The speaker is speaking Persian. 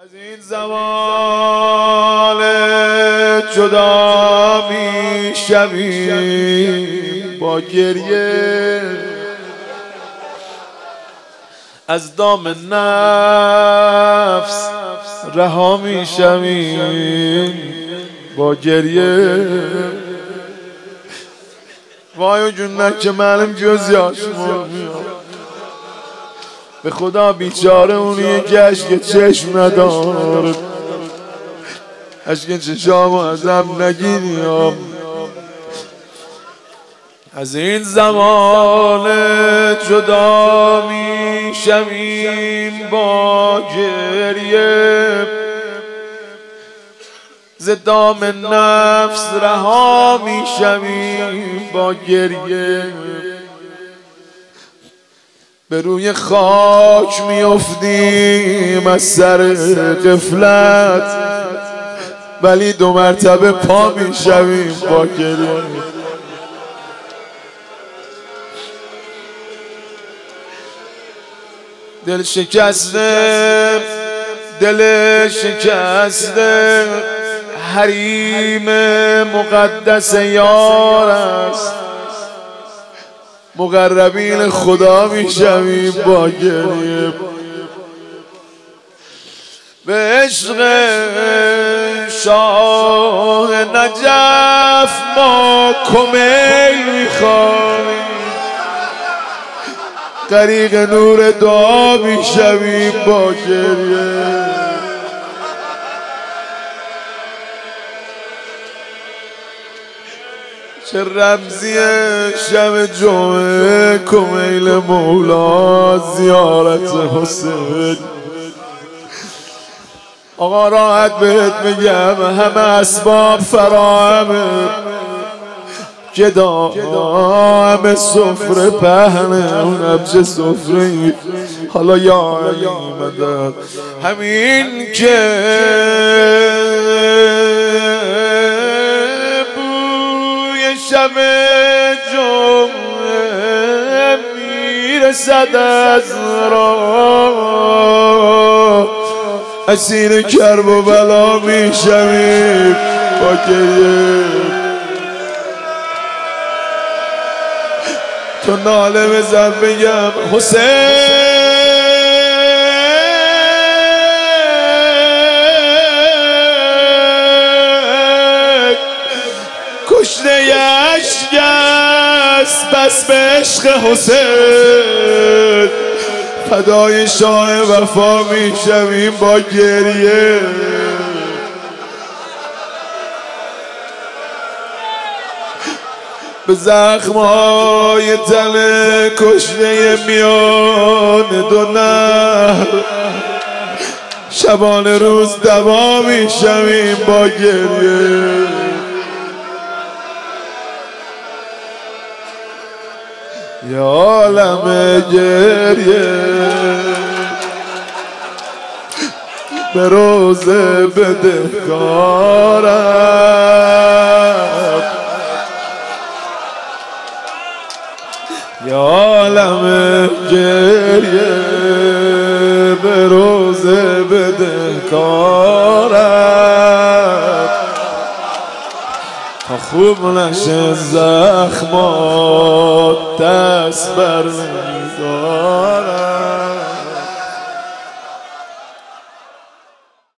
از این زمان جدا می شویم با گریه، از دام نفس رها می شویم با گریه. وای جون که معلم جزیاش میاد، به خدا بیچاره اونی گشت که چشم نداره، اشک چشامو ازم نگیریم. از این زمان جدا می شویم با گریه، ز دام نفس رها می شویم با گریه. به روی خاک میافتیم از سر غفلت، ولی 2 مرتبه پا میشویم با گریه. دل شکسته حریم مقدس یار است، مقربین خدا میشویم با گریه. به عشق شاه نجف ما کمیل میخواییم، غریق نور دعا میشویم با گریه. چه رمزیه شب جمعه کمیل مولا زیارت حسین. آقا راحت بهت میگم همه اسباب فراهمه، همه سفره پهنه، اونم چه سفره ای. حالا یا علی مدد همین که شب جمعه میرسد از راه، اسیر کرب و بلا میشویم با گریه. تو ناله بزن بگم حسین، کشته اشک است بس به عشق حسین، فدای شاه وفا میشویم با گریه. به زخمهای تن کشته میان 2 نهر شبانه روز دوا میشویم با گریه. یا عالم گریه به روزه بدهکارم، یا عالم گریه به روزه بدهکارم. تا خوب نشه زخمات دست بر نمیدارم.